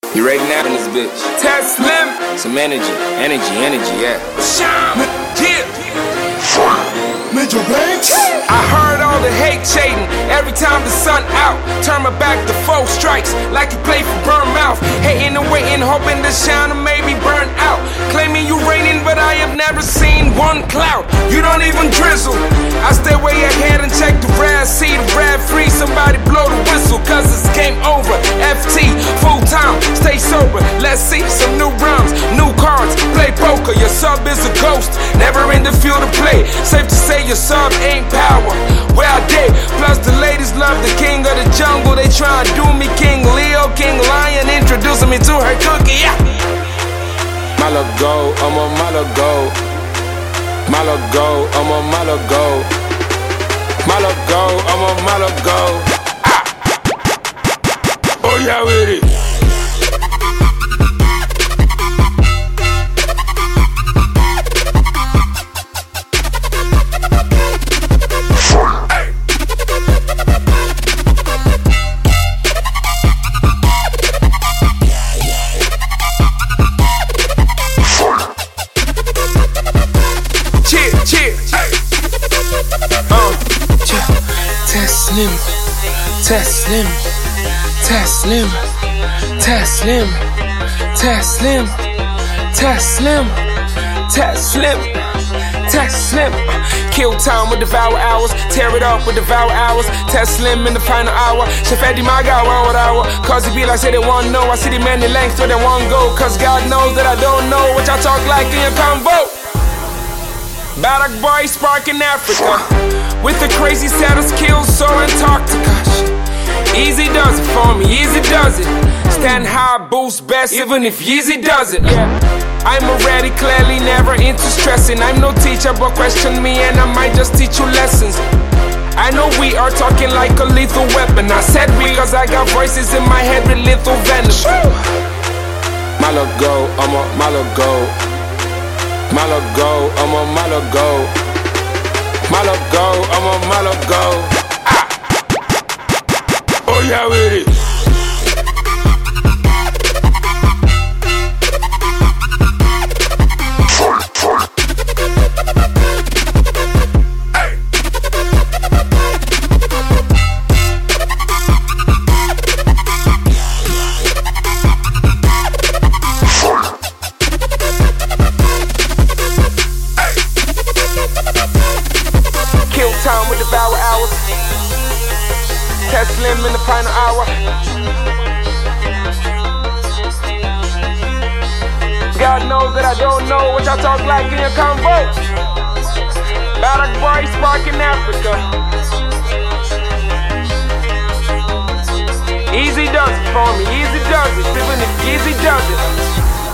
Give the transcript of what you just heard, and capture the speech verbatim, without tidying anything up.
You ready now in this bitch? Test Slim. Some energy, energy, energy, yeah. Shine. Yeah. Major Banks. I heard all the hate shading every time the sun out. Turn my back to four strikes like you play for Burnmouth. Hating and waiting, hoping to shine and maybe burn out. Claiming you raining, but I have never seen one cloud. You don't even drizzle. I stay way ahead and check the rad, see the rad free. Somebody blow the whistle, cause it's game over. F T, full time, stay sober. Let's see some new rhymes, new cards, play poker. Your sub is a ghost, never in the field to play. Safe to say your sub ain't power. Where I did, plus the ladies love the king of the jungle. They try to do me King Leo, King Lion, introducing me to her cookie. Yeah. Malo go, I'm a malo go. Malo go, I'm a malo go. Malo go, I'm a malo go. Ah. Oh yeah, with it. Test Slim, Test Slim, Test Slim, Test Slim, Test Slim, Test Slim, Test Slim, Test Slim. Kill time with devour hours, tear it up with devour hours. Test Slim in the final hour. Shafedi my guy one with hour. Cause he be like say they want know. I see the man in length where they want go. Cause God knows that I don't know what y'all talk like in your convo. Barak boy sparking Africa. With the crazy set of skills, so Antarctica. Easy does it for me, easy does it. Stand high, boost best, even if Yeezy does it. Yeah. I'm already clearly never into stressing. I'm no teacher, but question me and I might just teach you lessons. I know we are talking like a lethal weapon. I said we cause I got voices in my head with lethal venom. Malo go, I'm a malo go. Malo go, I'm a malo go. Malo go, I'm a malo go. Ah. Oh yeah, with it. Time with devour hours. Test Slim in the final hour. God knows that I don't know what y'all talk like in your convo. Barak boy sparking Africa. Easy does it for me, easy does it. Even if easy does it.